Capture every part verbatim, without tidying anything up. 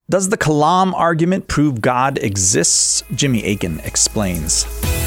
Does the Kalam argument prove God exists? Jimmy Akin explains.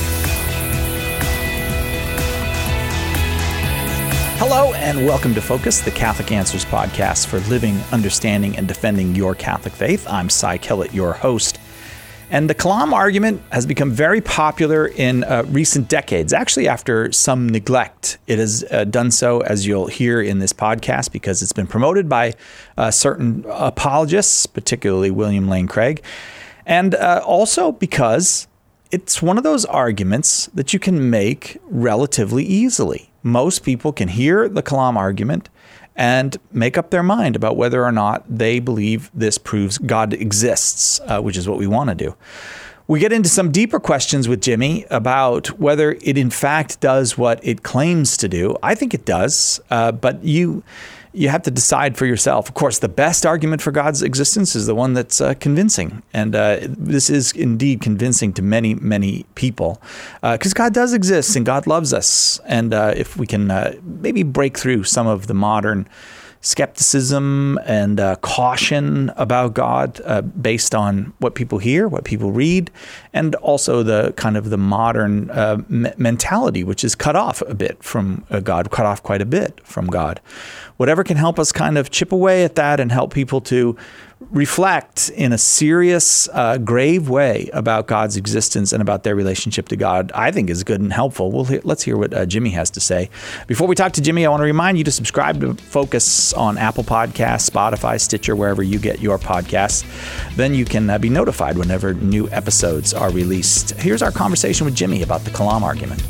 Hello and welcome to Focus, the Catholic Answers podcast for living, understanding, and defending your Catholic faith. I'm Cy Kellett, your host. And the Kalam argument has become very popular in uh, recent decades, actually after some neglect. It has uh, done so, as you'll hear in this podcast, because it's been promoted by uh, certain apologists, particularly William Lane Craig, and uh, also because it's one of those arguments that you can make relatively easily. Most people can hear the Kalam argument and make up their mind about whether or not they believe this proves God exists, uh, which is what we want to do. We get into some deeper questions with Jimmy about whether it in fact does what it claims to do. I think it does, uh, but you you have to decide for yourself. Of course, the best argument for God's existence is the one that's uh, convincing. And uh, this is indeed convincing to many, many people because uh, God does exist and God loves us. And uh, if we can uh, maybe break through some of the modern skepticism and uh, caution about God uh, based on what people hear, what people read, and also the kind of the modern uh, me- mentality, which is cut off a bit from uh, God, cut off quite a bit from God. Whatever can help us kind of chip away at that and help people to reflect in a serious, uh, grave way about God's existence and about their relationship to God, I think is good and helpful. We'll hear, let's hear what uh, Jimmy has to say. Before we talk to Jimmy, I want to remind you to subscribe to Focus on Apple Podcasts, Spotify, Stitcher, wherever you get your podcasts. Then you can uh, be notified whenever new episodes are released. Here's our conversation with Jimmy about the Kalam argument.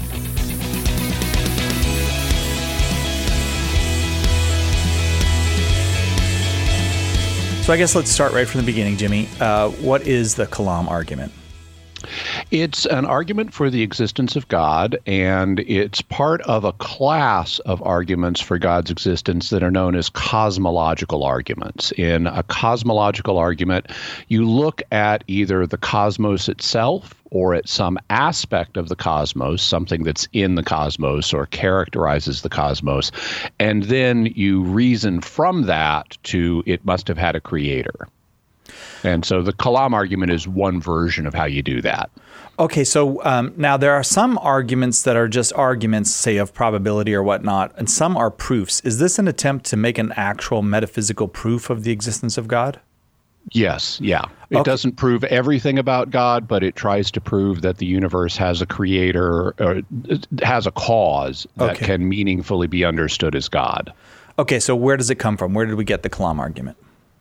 So I guess let's start right from the beginning, Jimmy. Uh, what is the Kalam argument? It's an argument for the existence of God, and it's part of a class of arguments for God's existence that are known as cosmological arguments. In a cosmological argument, you look at either the cosmos itself or at some aspect of the cosmos, something that's in the cosmos or characterizes the cosmos, and then you reason from that to it must have had a creator. And so the Kalam argument is one version of how you do that. Okay, so um, now there are some arguments that are just arguments, say, of probability or whatnot, and some are proofs. Is this an attempt to make an actual metaphysical proof of the existence of God? Yes, yeah. It Okay. doesn't prove everything about God, but it tries to prove that the universe has a creator, or has a cause that Okay. can meaningfully be understood as God. Okay, so where does it come from? Where did we get the Kalam argument?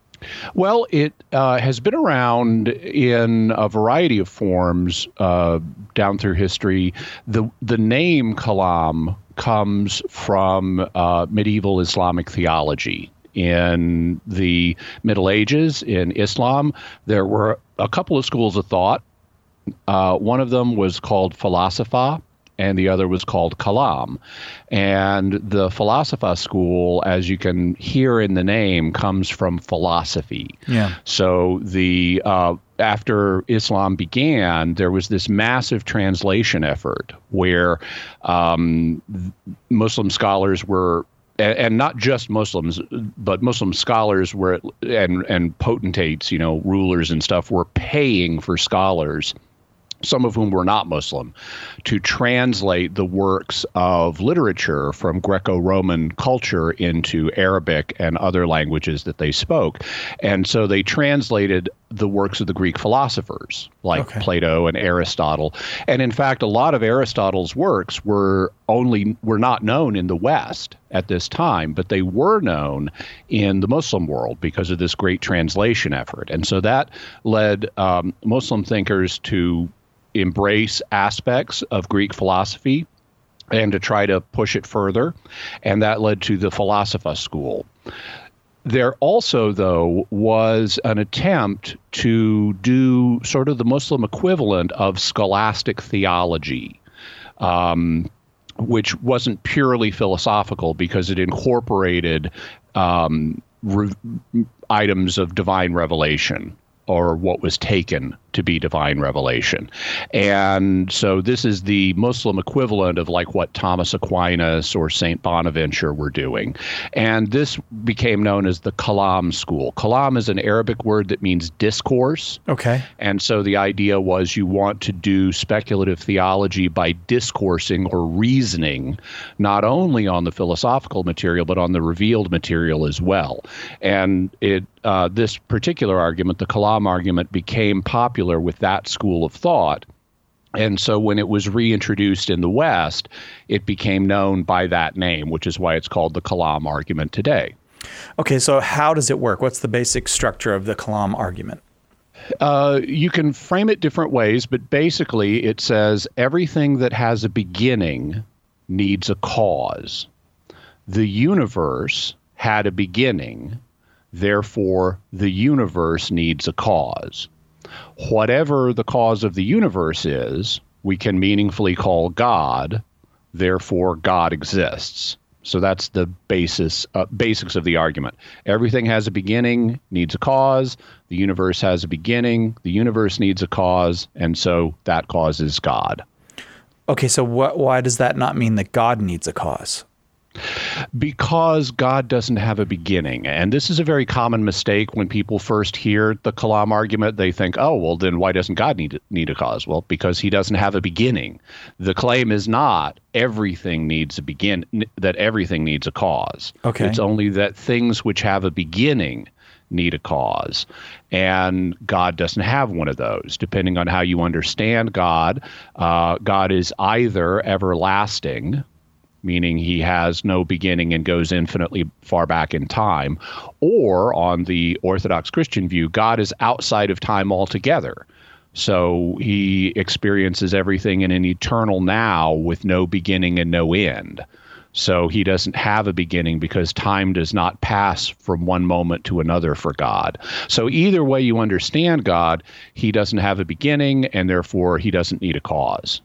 Well, it uh, has been around in a variety of forms uh, down through history. The the name Kalam comes from uh, medieval Islamic theology. In the Middle Ages, in Islam, there were a couple of schools of thought. Uh, one of them was called Falasifa, and the other was called Kalam. And the Falasifa school, as you can hear in the name, comes from philosophy. Yeah. So the uh, after Islam began, there was this massive translation effort where um, Muslim scholars were, and not just Muslims, but Muslim scholars were, and and potentates, you know, rulers and stuff, were paying for scholars, some of whom were not Muslim, to translate the works of literature from Greco-Roman culture into Arabic and other languages that they spoke. And so they translated the works of the Greek philosophers, like Okay. Plato and Aristotle. And in fact, a lot of Aristotle's works were only were not known in the West at this time, but they were known in the Muslim world because of this great translation effort. And so that led um, Muslim thinkers to embrace aspects of Greek philosophy and to try to push it further. And that led to the Falasifa school. There also, though, was an attempt to do sort of the Muslim equivalent of scholastic theology, um, which wasn't purely philosophical because it incorporated um, re- items of divine revelation. or what was taken to be divine revelation. And so this is the Muslim equivalent of like what Thomas Aquinas or Saint Bonaventure were doing. And this became known as the Kalam school. Kalam is an Arabic word that means discourse. Okay. And so the idea was you want to do speculative theology by discoursing or reasoning, not only on the philosophical material, but on the revealed material as well. And it uh, this particular argument, the Kalam argument, became popular with that school of thought. And so when it was reintroduced in the West, it became known by that name, which is why it's called the Kalam argument today. Okay, so how does it work? What's the basic structure of the Kalam argument? Uh, you can frame it different ways, but basically it says everything that has a beginning needs a cause. The universe had a beginning, therefore the universe needs a cause. Whatever the cause of the universe is, we can meaningfully call God, therefore God exists. So that's the basis, uh, basics of the argument. Everything has a beginning, needs a cause. The universe has a beginning, the universe needs a cause, and so that cause is God. Okay, so wh- why does that not mean that God needs a cause? Because God doesn't have a beginning. And this is a very common mistake when people first hear the Kalam argument. They think, oh, well, then why doesn't God need, need a cause? Well, because he doesn't have a beginning. The claim is not everything needs a begin, that everything needs a cause. Okay. It's only that things which have a beginning need a cause. And God doesn't have one of those. Depending on how you understand God, uh, God is either everlasting, meaning he has no beginning and goes infinitely far back in time, or on the Orthodox Christian view, God is outside of time altogether. So he experiences everything in an eternal now with no beginning and no end. So he doesn't have a beginning because time does not pass from one moment to another for God. So either way you understand God, he doesn't have a beginning and therefore he doesn't need a cause.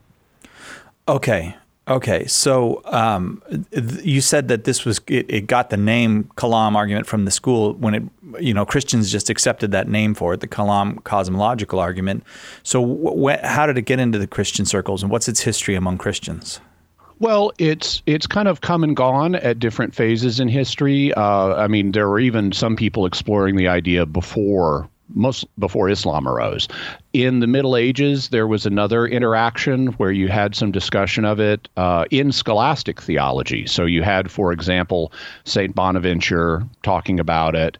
Okay. Okay, so um, th- you said that this was it, it got the name Kalam argument from the school when it you know Christians just accepted that name for it, the Kalam cosmological argument. So wh- wh- how did it get into the Christian circles, and what's its history among Christians? Well, it's it's kind of come and gone at different phases in history. Uh, I mean, there were even some people exploring the idea before. Most before Islam arose. In the Middle Ages, there was another interaction where you had some discussion of it uh, in scholastic theology. So you had, for example, Saint Bonaventure talking about it.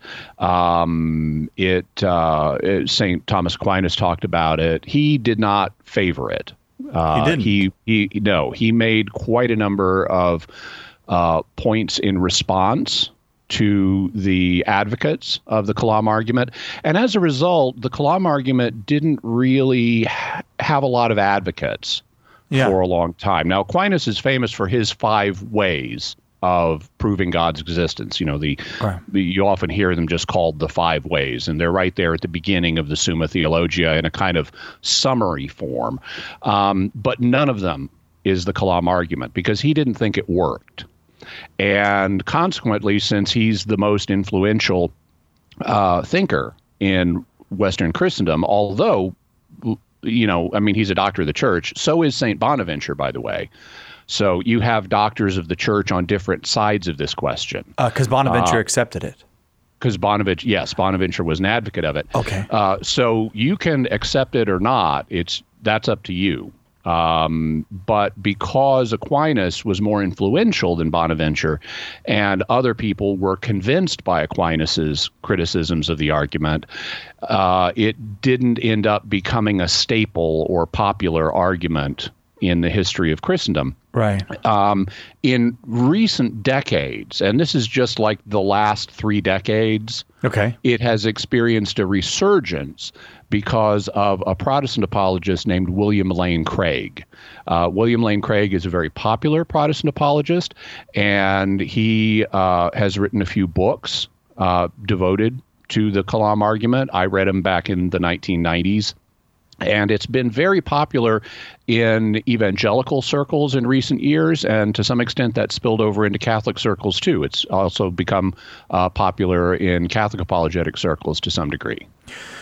Um, it uh, Saint Thomas Aquinas talked about it. He did not favor it. Uh, he didn't. He, he no. He made quite a number of uh, points in response to the advocates of the Kalam argument. And as a result, the Kalam argument didn't really ha- have a lot of advocates yeah. for a long time. Now, Aquinas is famous for his five ways of proving God's existence. You know, the, right. the you often hear them just called the five ways, and they're right there at the beginning of the Summa Theologia in a kind of summary form. Um, but none of them is the Kalam argument because he didn't think it worked. And consequently, since he's the most influential uh, thinker in Western Christendom, although, you know, I mean, he's a doctor of the church, so is Saint Bonaventure, by the way. So you have doctors of the church on different sides of this question. Because uh, Bonaventure uh, accepted it. Because Bonaventure, yes, Bonaventure was an advocate of it. Okay. Uh, so you can accept it or not. It's that's up to you. Um, but because Aquinas was more influential than Bonaventure and other people were convinced by Aquinas's criticisms of the argument, uh, it didn't end up becoming a staple or popular argument in the history of Christendom. Right. Um, in recent decades, and this is just like the last three decades, okay, it has experienced a resurgence because of a Protestant apologist named William Lane Craig. Uh, William Lane Craig is a very popular Protestant apologist, and he uh, has written a few books uh, devoted to the Kalam argument. I read them back in the nineteen nineties. And it's been very popular in evangelical circles in recent years, and to some extent that spilled over into Catholic circles too. It's also become uh, popular in Catholic apologetic circles to some degree.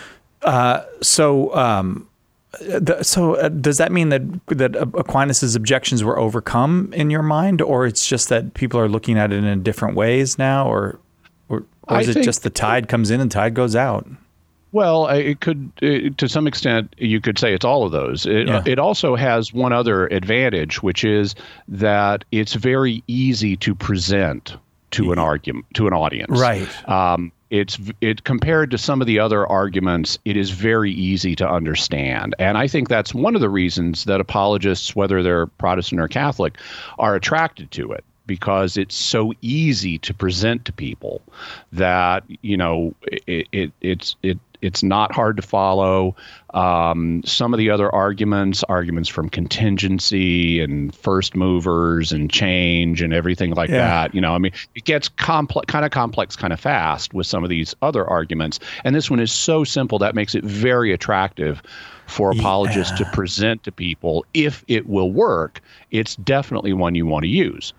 Uh, so, um, the, so uh, does that mean that that Aquinas's objections were overcome in your mind, or it's just that people are looking at it in different ways now, or or, or is I it just the tide comes in and tide goes out? Well, it could, it, to some extent, you could say it's all of those. It, yeah. it also has one other advantage, which is that it's very easy to present to an argument, to an audience. Right. Um, it's it compared to some of the other arguments, it is very easy to understand. And I think that's one of the reasons that apologists, whether they're Protestant or Catholic, are attracted to it, because it's so easy to present to people that, you know, it, it it's it it's not hard to follow. Um, some of the other arguments, arguments from contingency and first movers and change and everything like yeah. that, you know, I mean, it gets complex, kind of complex, kind of fast with some of these other arguments. And this one is so simple that makes it very attractive for apologists yeah. to present to people. If it will work, it's definitely one you want to use.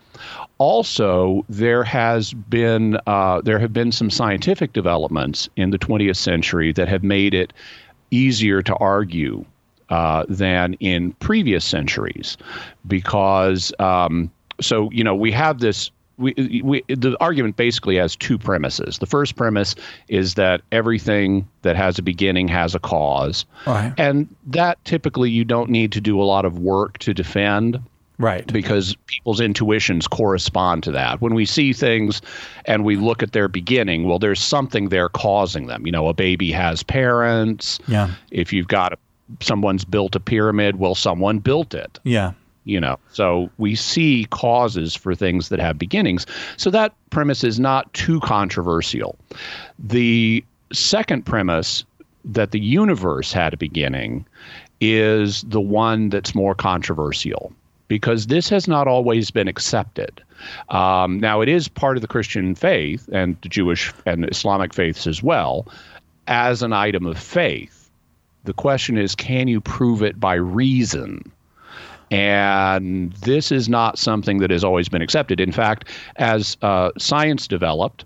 Also, there has been uh, there have been some scientific developments in the twentieth century that have made it easier to argue uh, than in previous centuries, because um, so you know we have this. We, we, the argument basically has two premises. The first premise is that everything that has a beginning has a cause. Right. And that typically you don't need to do a lot of work to defend. Right. Because people's intuitions correspond to that. When we see things and we look at their beginning, well, there's something there causing them. You know, a baby has parents. Yeah. If you've got a, someone's built a pyramid, well, someone built it. Yeah. You know, so we see causes for things that have beginnings. So that premise is not too controversial. The second premise, that the universe had a beginning, is the one that's more controversial, because this has not always been accepted. Um, now, it is part of the Christian faith and the Jewish and Islamic faiths as well, as an item of faith. The question is, can you prove it by reason? And this is not something that has always been accepted. In fact, as uh, science developed,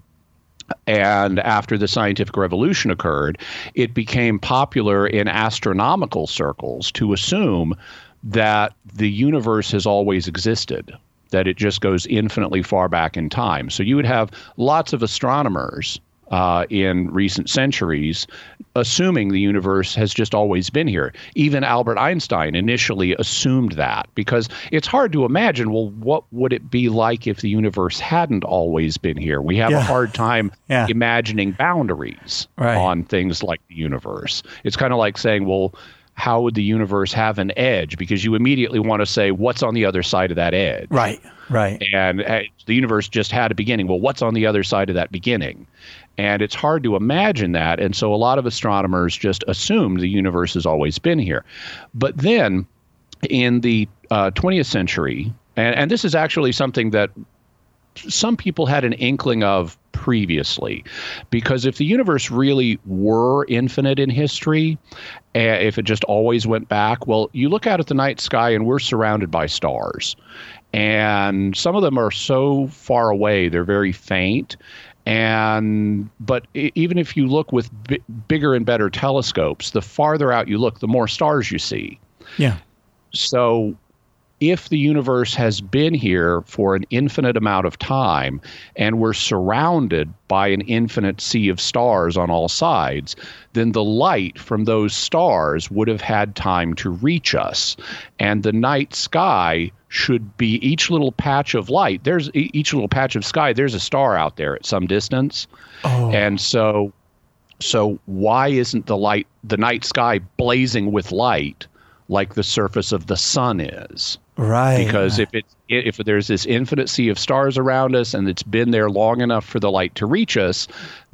and after the scientific revolution occurred, it became popular in astronomical circles to assume that the universe has always existed, that it just goes infinitely far back in time. So you would have lots of astronomers uh, in recent centuries assuming the universe has just always been here. Even Albert Einstein initially assumed that, because it's hard to imagine, well, what would it be like if the universe hadn't always been here? We have yeah. a hard time yeah. imagining boundaries right. on things like the universe. It's kind of like saying, well, how would the universe have an edge? Because you immediately want to say, what's on the other side of that edge? Right, right. And uh, the universe just had a beginning. Well, what's on the other side of that beginning? And it's hard to imagine that. And so a lot of astronomers just assumed the universe has always been here. But then in the uh, twentieth century, and, and this is actually something that some people had an inkling of previously, because if the universe really were infinite in history, uh, if it just always went back, well, you look out at the night sky and we're surrounded by stars. And some of them are so far away, they're very faint. And but even if you look with b- bigger and better telescopes, the farther out you look, the more stars you see. Yeah. So if the universe has been here for an infinite amount of time and we're surrounded by an infinite sea of stars on all sides, then the light from those stars would have had time to reach us. And the night sky should be each little patch of light. There's each little patch of sky. There's a star out there at some distance. Oh. And so, so why isn't the light, the night sky blazing with light like the surface of the sun is? Right. Because if it if there's this infinite sea of stars around us and it's been there long enough for the light to reach us,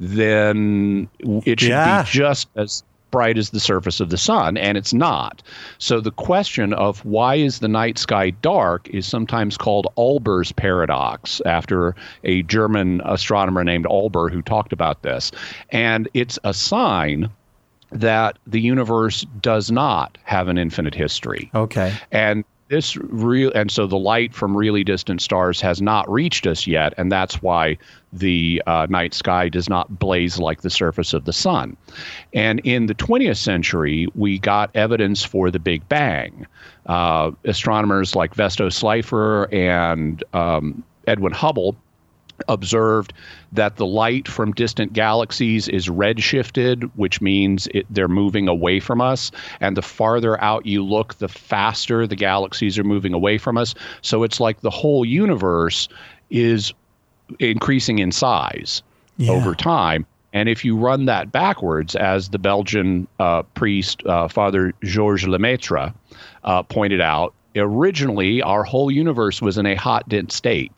then it should yeah. be just as bright as the surface of the sun, and it's not. So the question of why is the night sky dark is sometimes called Olber's paradox, after a German astronomer named Olber who talked about this. And it's a sign that the universe does not have an infinite history. Okay. And this real, and so the light from really distant stars has not reached us yet, and that's why the uh, night sky does not blaze like the surface of the sun. And in the twentieth century, we got evidence for the Big Bang. Uh, astronomers like Vesto Slipher and um, Edwin Hubble observed that the light from distant galaxies is redshifted, which means it, they're moving away from us. And the farther out you look, the faster the galaxies are moving away from us. So it's like the whole universe is increasing in size yeah. over time. And if you run that backwards, as the Belgian uh, priest, uh, Father Georges Lemaitre, uh, pointed out, originally our whole universe was in a hot, dense state.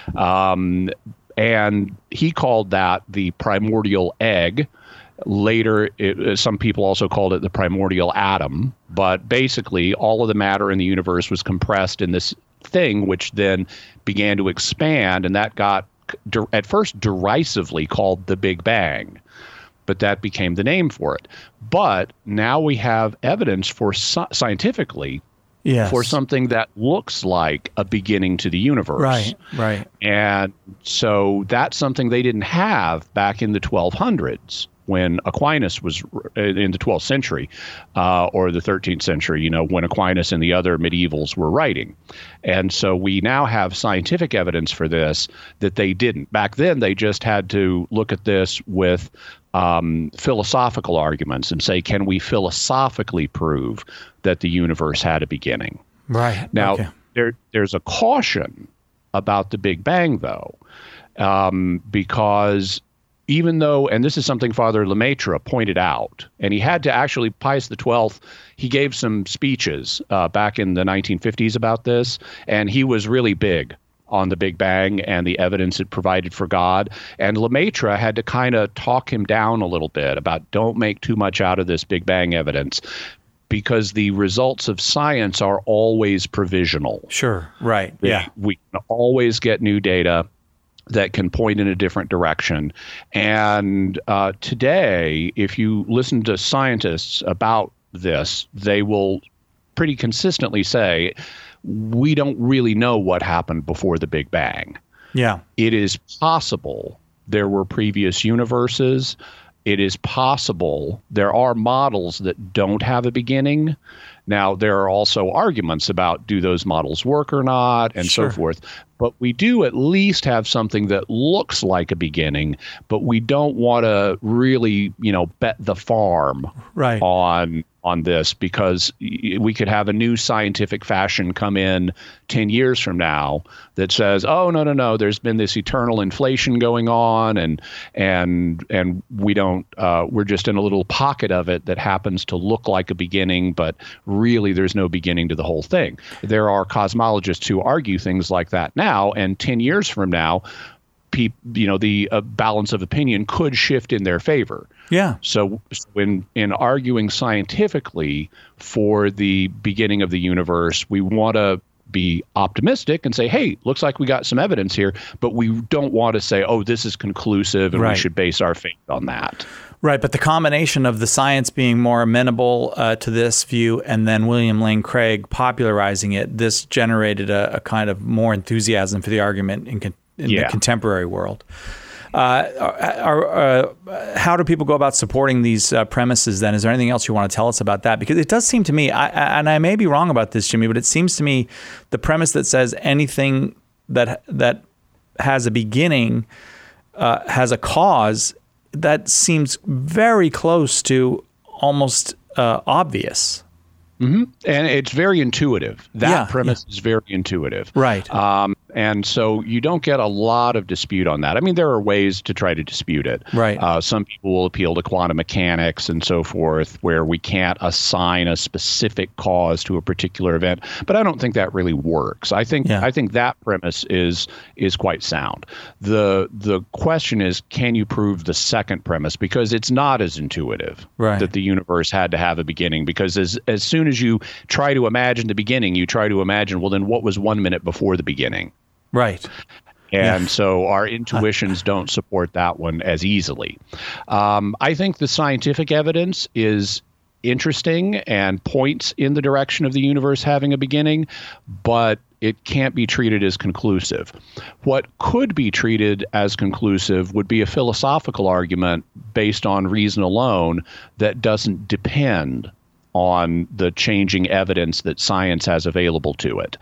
Um, and he called that the primordial egg. Later, it, some people also called it the primordial atom. But basically, all of the matter in the universe was compressed in this thing, which then began to expand, and that got at first derisively called the Big Bang. But that became the name for it. But now we have evidence for scientifically Yes. for something that looks like a beginning to the universe. Right, right. And so that's something they didn't have back in the twelve hundreds when Aquinas was in the twelfth century uh, or the thirteenth century, you know, when Aquinas and the other medievals were writing. And so we now have scientific evidence for this that they didn't. Back then, they just had to look at this with Um, philosophical arguments and say, can we philosophically prove that the universe had a beginning? Right. Now, okay. there there's a caution about the Big Bang, though, um, because even though, and this is something Father Lemaitre pointed out, and he had to actually, Pius the twelfth, he gave some speeches uh, back in the nineteen fifties about this, and he was really big on the Big Bang and the evidence it provided for God. And Lemaitre had to kind of talk him down a little bit about don't make too much out of this Big Bang evidence, because the results of science are always provisional. Sure, right, we, yeah. We can always get new data that can point in a different direction. And uh, today, if you listen to scientists about this, they will pretty consistently say, we don't really know what happened before the Big Bang. Yeah. It is possible there were previous universes. It is possible there are models that don't have a beginning. Now, there are also arguments about do those models work or not, and Sure. so forth. But we do at least have something that looks like a beginning, but we don't want to really, you know, bet the farm right. on on this, because we could have a new scientific fashion come in ten years from now that says, oh, no, no, no, there's been this eternal inflation going on, and and and we don't, uh, we're just in a little pocket of it that happens to look like a beginning, but really there's no beginning to the whole thing. There are cosmologists who argue things like that now, and ten years from now, pe- you know, the uh, balance of opinion could shift in their favor. Yeah. So when in arguing scientifically for the beginning of the universe, we want to be optimistic and say, hey, looks like we got some evidence here, but we don't want to say, oh, this is conclusive and right. we should base our faith on that. Right, but the combination of the science being more amenable uh, to this view and then William Lane Craig popularizing it, this generated a, a kind of more enthusiasm for the argument in, con- in yeah. the contemporary world. Uh, are, uh, how do people go about supporting these uh, premises then? Is there anything else you want to tell us about that? Because it does seem to me, I, I, and I may be wrong about this, Jimmy, but it seems to me the premise that says anything that that has a beginning uh, has a cause, that seems very close to almost uh, obvious. Mm-hmm. And it's very intuitive. That yeah, premise yeah. is very intuitive. Right. Um, and so you don't get a lot of dispute on that. I mean, there are ways to try to dispute it. Right. Uh, some people will appeal to quantum mechanics and so forth, where we can't assign a specific cause to a particular event. But I don't think that really works. I think yeah. I think that premise is is quite sound. The the question is, can you prove the second premise? Because it's not as intuitive right. that the universe had to have a beginning. Because as as soon as you try to imagine the beginning, you try to imagine, well, then what was one minute before the beginning? Right. And yeah. so our intuitions don't support that one as easily. Um, I think the scientific evidence is interesting and points in the direction of the universe having a beginning, but it can't be treated as conclusive. What could be treated as conclusive would be a philosophical argument based on reason alone that doesn't depend on the changing evidence that science has available to it.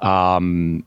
Um,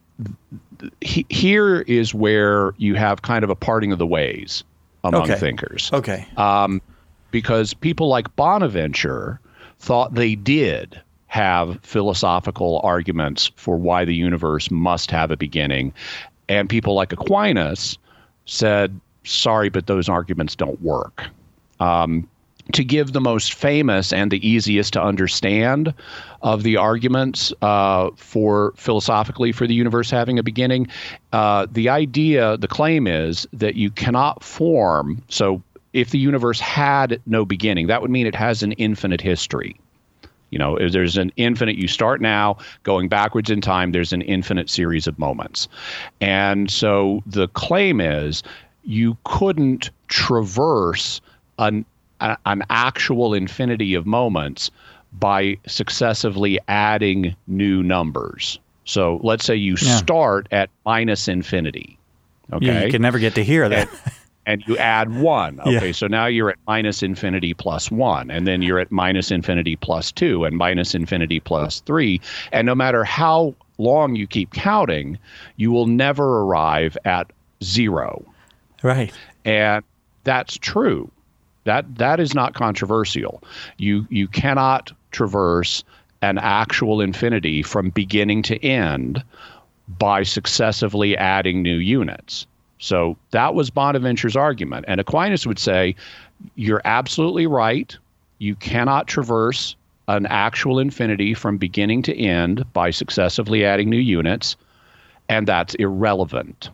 he, here is where you have kind of a parting of the ways among okay. thinkers. Okay. Um, because people like Bonaventure thought they did have philosophical arguments for why the universe must have a beginning. And people like Aquinas said, sorry, but those arguments don't work. Um, to give the most famous and the easiest to understand of the arguments uh, for philosophically for the universe having a beginning, uh, the idea, the claim is that you cannot form, so if the universe had no beginning, that would mean it has an infinite history. You know, there's an infinite, you start now, going backwards in time, there's an infinite series of moments. And so the claim is you couldn't traverse an, a, an actual infinity of moments by successively adding new numbers. So let's say you yeah. start at minus infinity. Okay. Yeah, you can never get to hear that. And, and you add one. Okay, yeah. so now you're at minus infinity plus one, and then you're at minus infinity plus two, and minus infinity plus three. And no matter how long you keep counting, you will never arrive at zero. Right. And that's true. That that is not controversial. You you cannot traverse an actual infinity from beginning to end by successively adding new units. So that was Bonaventure's argument. And Aquinas would say, you're absolutely right. You cannot traverse an actual infinity from beginning to end by successively adding new units. And that's irrelevant,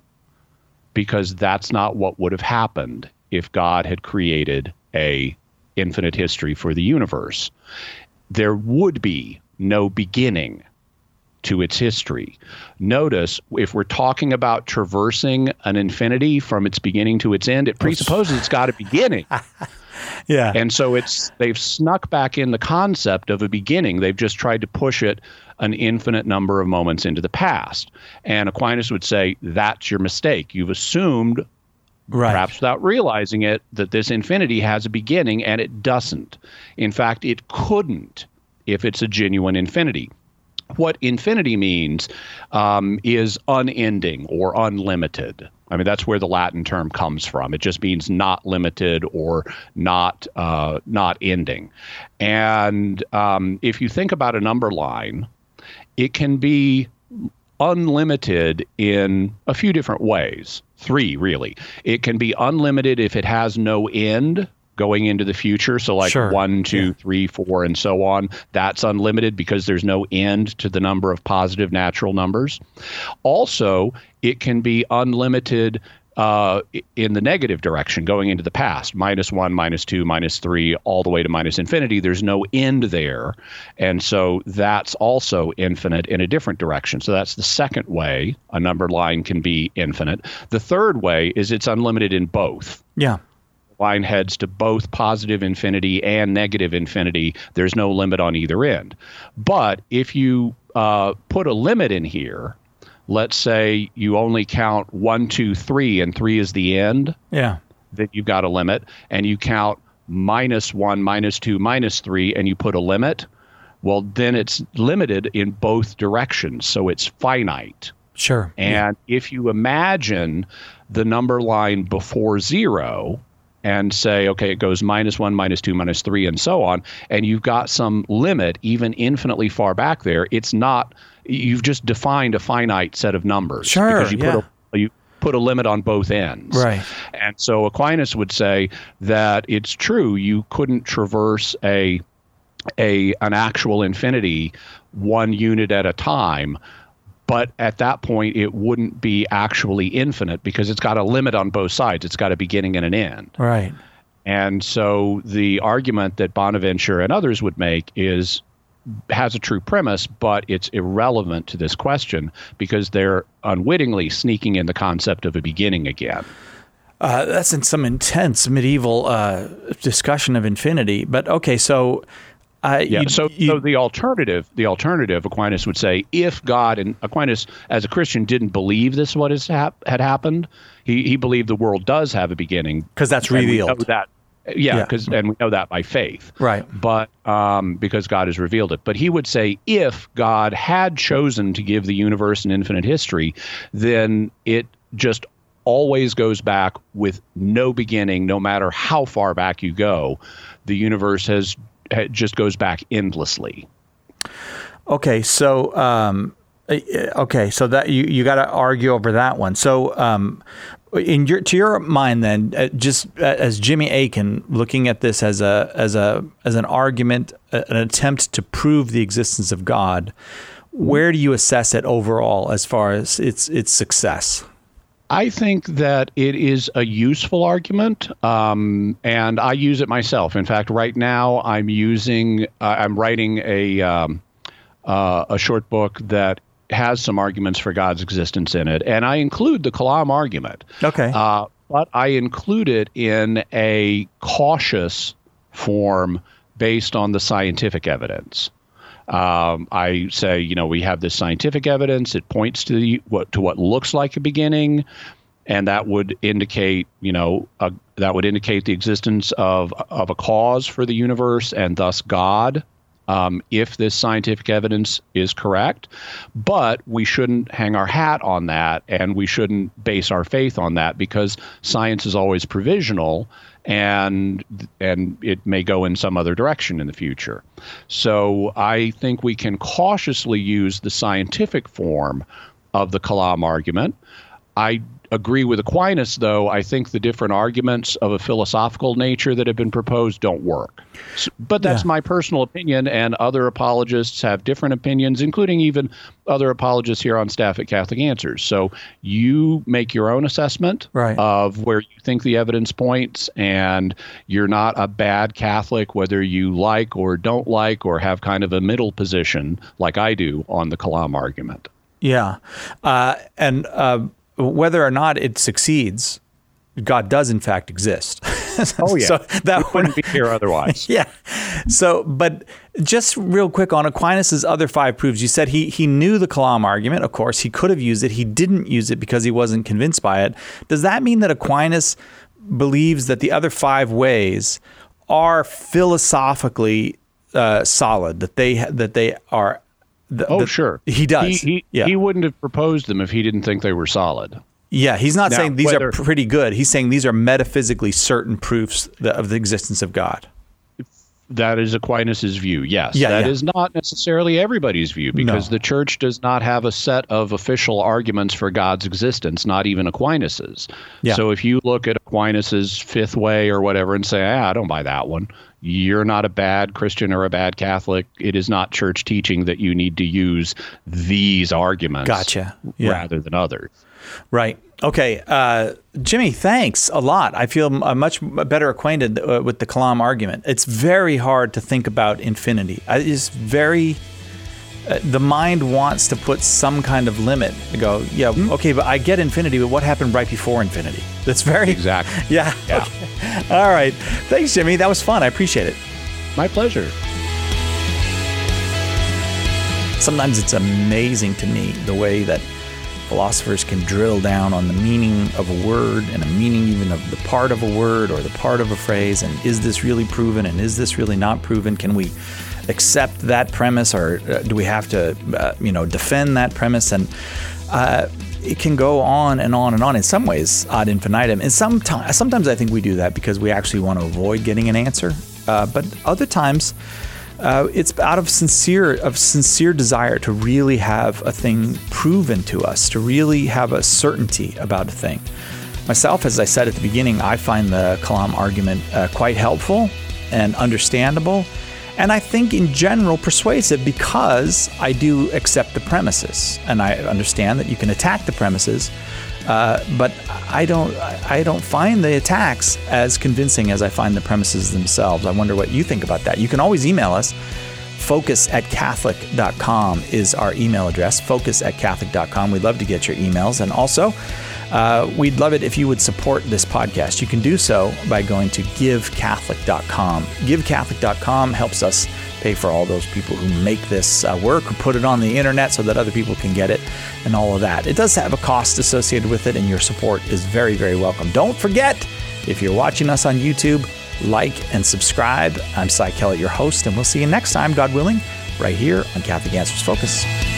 because that's not what would have happened if God had created a infinite history for the universe. There would be no beginning to its history. Notice, if we're talking about traversing an infinity from its beginning to its end, it presupposes it's got a beginning. Yeah. And so it's they've snuck back in the concept of a beginning. They've just tried to push it an infinite number of moments into the past. And Aquinas would say, that's your mistake. You've assumed, right, perhaps without realizing it, that this infinity has a beginning, and it doesn't. In fact, it couldn't if it's a genuine infinity. What infinity means um, is unending or unlimited. I mean, that's where the Latin term comes from. It just means not limited or not uh, not ending. And um, if you think about a number line, it can be unlimited in a few different ways. Three, really. It can be unlimited if it has no end going into the future. So like sure. one, two, yeah. three, four, and so on. That's unlimited because there's no end to the number of positive natural numbers. Also, it can be unlimited uh, in the negative direction, going into the past. Minus one, minus two, minus three, all the way to minus infinity. There's no end there. And so that's also infinite in a different direction. So that's the second way a number line can be infinite. The third way is it's unlimited in both. Yeah. Line heads to both positive infinity and negative infinity. There's no limit on either end. But if you uh, put a limit in here, let's say you only count one, two, three, and three is the end. Yeah. Then you've got a limit. And you count minus one, minus two, minus three, and you put a limit. Well, then it's limited in both directions. So it's finite. Sure. And yeah. if you imagine the number line before zero, and say, okay, it goes minus one, minus two, minus three, and so on, and you've got some limit even infinitely far back there, it's not, you've just defined a finite set of numbers. Sure, because you yeah. put a, you put a limit on both ends. Right. And so Aquinas would say that it's true, you couldn't traverse a a an actual infinity one unit at a time, but at that point, it wouldn't be actually infinite because it's got a limit on both sides. It's got a beginning and an end. Right. And so the argument that Bonaventure and others would make is has a true premise, but it's irrelevant to this question because they're unwittingly sneaking in the concept of a beginning again. Uh, that's in some intense medieval uh, discussion of infinity. But okay, so Uh, yeah. You, so, you, so the alternative, the alternative, Aquinas would say, if God, and Aquinas as a Christian didn't believe this what has hap- had happened, he he believed the world does have a beginning because that's and revealed. We know that, yeah, because yeah. and we know that by faith, right? But um, because God has revealed it. But he would say, if God had chosen to give the universe an infinite history, then it just always goes back with no beginning, no matter how far back you go. The universe has it just goes back endlessly. Okay, so um, okay, so that you, you got to argue over that one. So, um, in your to your mind, then, uh, just uh, as Jimmy Akin, looking at this as a as a as an argument, uh, an attempt to prove the existence of God, where do you assess it overall as far as its its success? I think that it is a useful argument, um, and I use it myself. In fact, right now I'm using, uh, I'm writing a um, uh, a short book that has some arguments for God's existence in it, and I include the Kalam argument. Okay. Uh, but I include it in a cautious form based on the scientific evidence. Um, I say, you know, we have this scientific evidence. It points to the, what to what looks like a beginning, and that would indicate, you know, a, that would indicate the existence of of a cause for the universe and thus God, um, if this scientific evidence is correct. But we shouldn't hang our hat on that, and we shouldn't base our faith on that, because science is always provisional. And and it may go in some other direction in the future. So I think we can cautiously use the scientific form of the Kalam argument. I agree with Aquinas, though. I think the different arguments of a philosophical nature that have been proposed don't work. So, but that's yeah. my personal opinion, and other apologists have different opinions, including even other apologists here on staff at Catholic Answers. So you make your own assessment right. of where you think the evidence points, and you're not a bad Catholic, whether you like or don't like or have kind of a middle position like I do on the Kalam argument. Yeah. Uh, and uh, whether or not it succeeds, God does in fact exist. Oh yeah, so that we wouldn't be here otherwise. Yeah. So, but just real quick on Aquinas's other five proofs, you said he he knew the Kalam argument. Of course, he could have used it. He didn't use it because he wasn't convinced by it. Does that mean that Aquinas believes that the other five ways are philosophically uh, solid? That they that they are. The, oh, the, sure. He does. He, he, yeah. he wouldn't have proposed them if he didn't think they were solid. Yeah, he's not now, saying these whether, are pretty good. He's saying these are metaphysically certain proofs of the existence of God. That is Aquinas' view, yes. Yeah, that yeah. is not necessarily everybody's view, because no. the Church does not have a set of official arguments for God's existence, not even Aquinas's. Yeah. So if you look at Aquinas's fifth way or whatever and say, ah, I don't buy that one, you're not a bad Christian or a bad Catholic. It is not church teaching that you need to use these arguments gotcha. yeah. rather than others. Right. Okay. Uh, Jimmy, thanks a lot. I feel m- much better acquainted uh, with the Kalam argument. It's very hard to think about infinity. Uh, It's very, uh, the mind wants to put some kind of limit to go, yeah, mm-hmm. okay, but I get infinity, but what happened right before infinity? That's very... Exactly. Yeah. yeah. Okay. All right. Thanks, Jimmy. That was fun. I appreciate it. My pleasure. Sometimes it's amazing to me the way that philosophers can drill down on the meaning of a word and a meaning even of the part of a word or the part of a phrase, and is this really proven and is this really not proven? Can we accept that premise, or uh, do we have to uh, you know defend that premise? And uh, it can go on and on and on, in some ways ad infinitum. And sometimes, sometimes I think we do that because we actually want to avoid getting an answer, uh, but other times Uh, it's out of sincere of sincere desire to really have a thing proven to us, to really have a certainty about a thing. Myself, as I said at the beginning, I find the Kalam argument uh, quite helpful and understandable, and I think in general persuasive, because I do accept the premises, and I understand that you can attack the premises, uh, but I don't I don't find the attacks as convincing as I find the premises themselves. I wonder what you think about that. You can always email us. Focus at Catholic dot com is our email address. Focus at Catholic dot com. We'd love to get your emails. And also, Uh, we'd love it if you would support this podcast. You can do so by going to give catholic dot com. give catholic dot com helps us pay for all those people who make this uh, work, who put it on the internet so that other people can get it, and all of that. It does have a cost associated with it, and your support is very, very welcome. Don't forget, if you're watching us on YouTube, like and subscribe. I'm Cy Kellett, your host, and we'll see you next time, God willing, right here on Catholic Answers Focus.